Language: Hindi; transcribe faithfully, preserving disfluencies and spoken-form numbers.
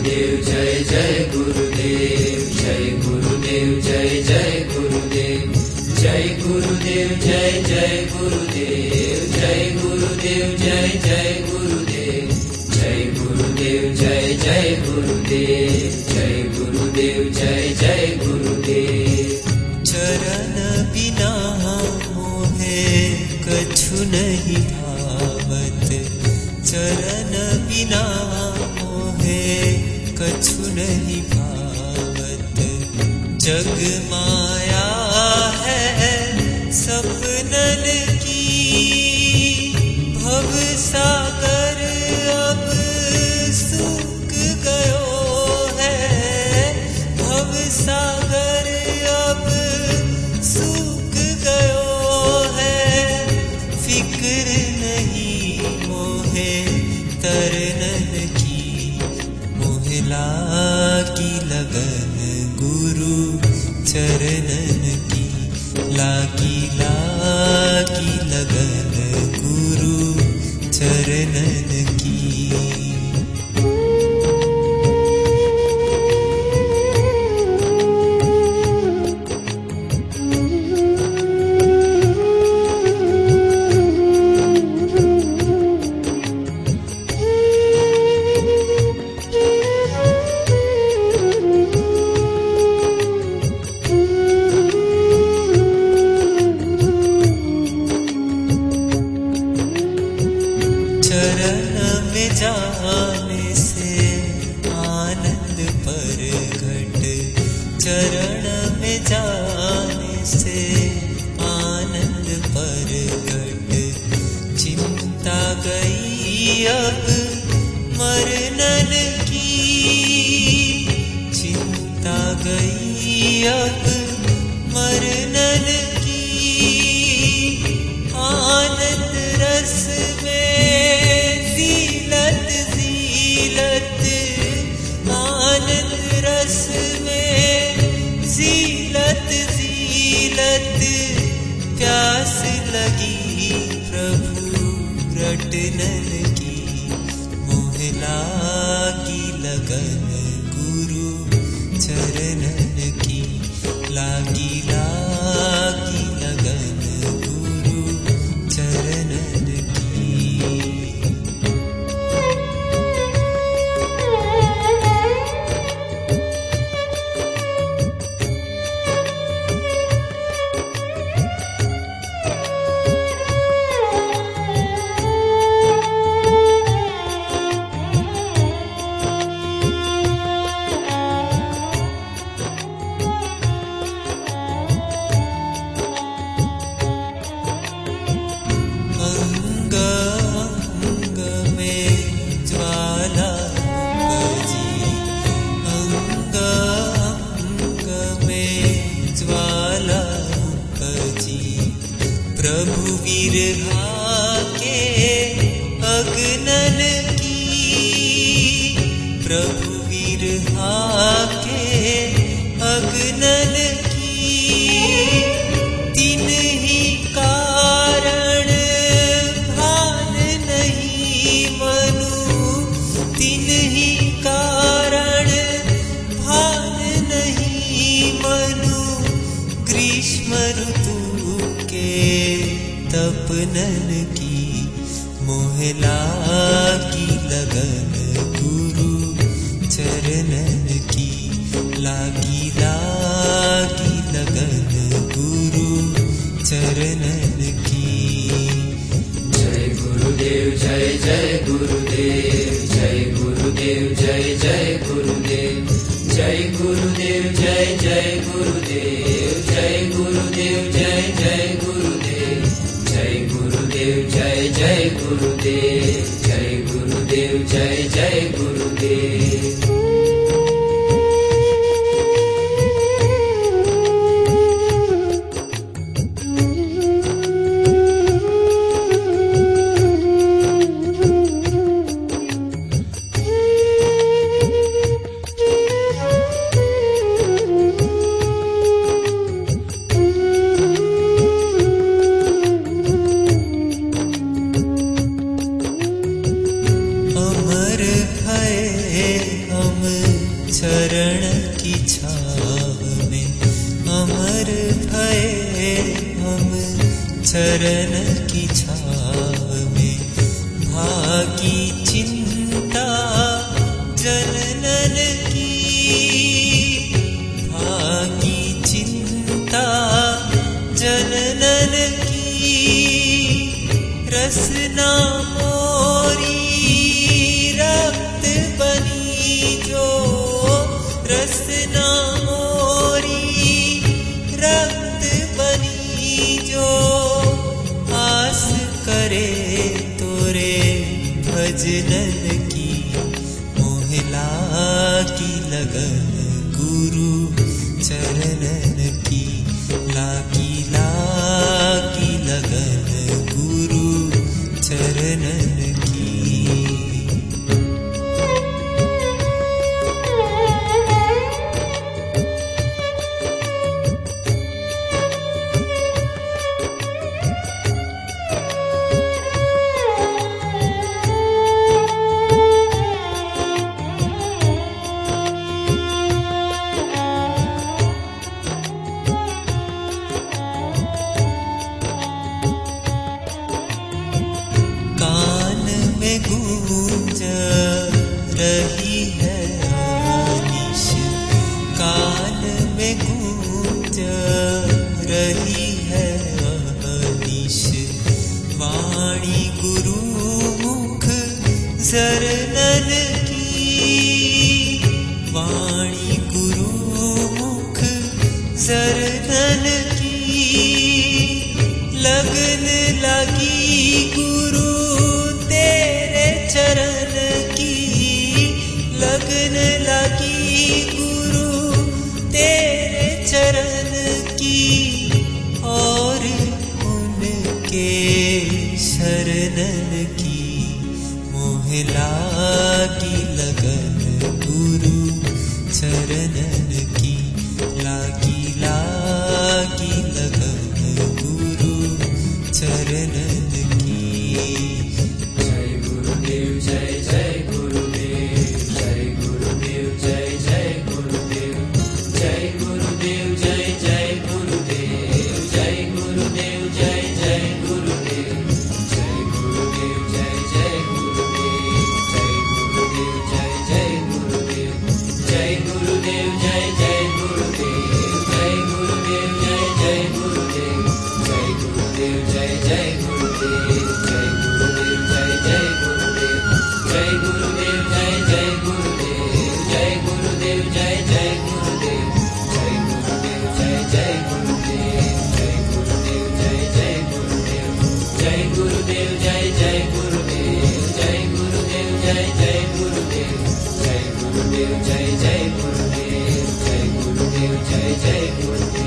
गुरुदेव जय जय गुरुदेव, जय गुरुदेव जय जय गुरुदेव, जय गुरुदेव जय जय गुरुदेव, जय गुरुदेव जय जय गुरुदेव, जय गुरुदेव जय जय गुरुदेव, जय गुरुदेव जय जय गुरुदेव। चरण बिना मोहे कछु नहीं भावत, चरण बिना मोहे कछु नहीं भावत। जग माया है सपनन की, भव सागर अब सूख गयो है, भव सागर अब सूख गयो है। फिक्र नहीं मोहे तरनन की, मोहे लागी लगन गुरु चरणन की, लागी लागी लगन गुरु चरणन की। चरण में जाने से आनंद प्रगट, चरण में जाने से आनंद प्रगट। चिंता गई अब मरनन की, चिंता गई अब मरनन की। आनंद रस में ज़ीलत ज़ीलत, आनंद रस में ज़ीलत ज़ीलत। प्यास लगी प्रभु रटनन की, मोहे लागी लगन गुरु चरणन की, लागी लागी लगन गुरु चरणन की। अंग अंग में ज्वाला उपजी, अंग अंग में ज्वाला उपजी। प्रभु विरहा के अग्नन की, प्रभु विरहा के अग्नन की। तीन ही कारण भान नहीं मनु, तीन ही कारण भान नहीं मनु। ग्रीष्म ऋतु के तपनन की, मोहे लागी लगन गुरु चरणन की, लागी लागी लगन गुरु चरणन की। जय गुरुदेव जय जय गुरुदेव, जय गुरुदेव जय जय गुरुदेव, जय गुरुदेव जय जय गुरुदेव, जय गुरुदेव जय जय गुरुदेव, जय गुरुदेव जय जय गुरुदेव, जय गुरुदेव जय जय गुरुदेव। अमर है हम छाव में अमर भये हम चरण की छाव में। भागी चिंता जननन की, भागी चिंता जननन की। रसना मोरी रक्त बनी जो, रसना मोरी रक्त बनी जो। आस करे तोरे भजनन की, मोहला की लगन गुरु चरणन की। लागी लागी लगन गुरु चरणन की। कान में गूंज रही है अनिश, कान में गूंज रही है अनिश। वाणी गुरु मुख जरनन की, वाणी गुरु मुख जरनन की। लगन लगी गुरु तेरे चरण की, लगन लगी गुरु तेरे चरण की। और उनके शरणन की, मोहला की लगन गुरु चरणन की। लागी लागी लगन गुरु चरणन की। जय गुरुदेव जय जय गुरुदेव, जय गुरुदेव जय जय गुरुदेव, जय गुरुदेव जय जय गुरुदेव, जय गुरुदेव जय जय गुरुदेव, जय गुरुदेव जय जय गुरुदेव, जय गुरुदेव जय जय गुरुदेव, जय गुरुदेव जय जय गुरुदेव, जय गुरुदेव जय जय गुरुदेव, जय गुरुदेव जय जय गुरुदेव, जय गुरुदेव जय जय गुरुदेव, जय गुरुदेव जय जय गुरुदेव, जय गुरुदेव जय जय गुरुदेव, जय गुरुदेव जय जय गुरुदेव, जय गुरुदेव जय जय गुरुदेव, जय गुरुदेव जय जय गुरुदेव, जय गुरुदेव जय जय गुरुदेव, जय गुरुदेव जय जय गुरुदेव, जय गुरुदेव जय जय गुरुदेव।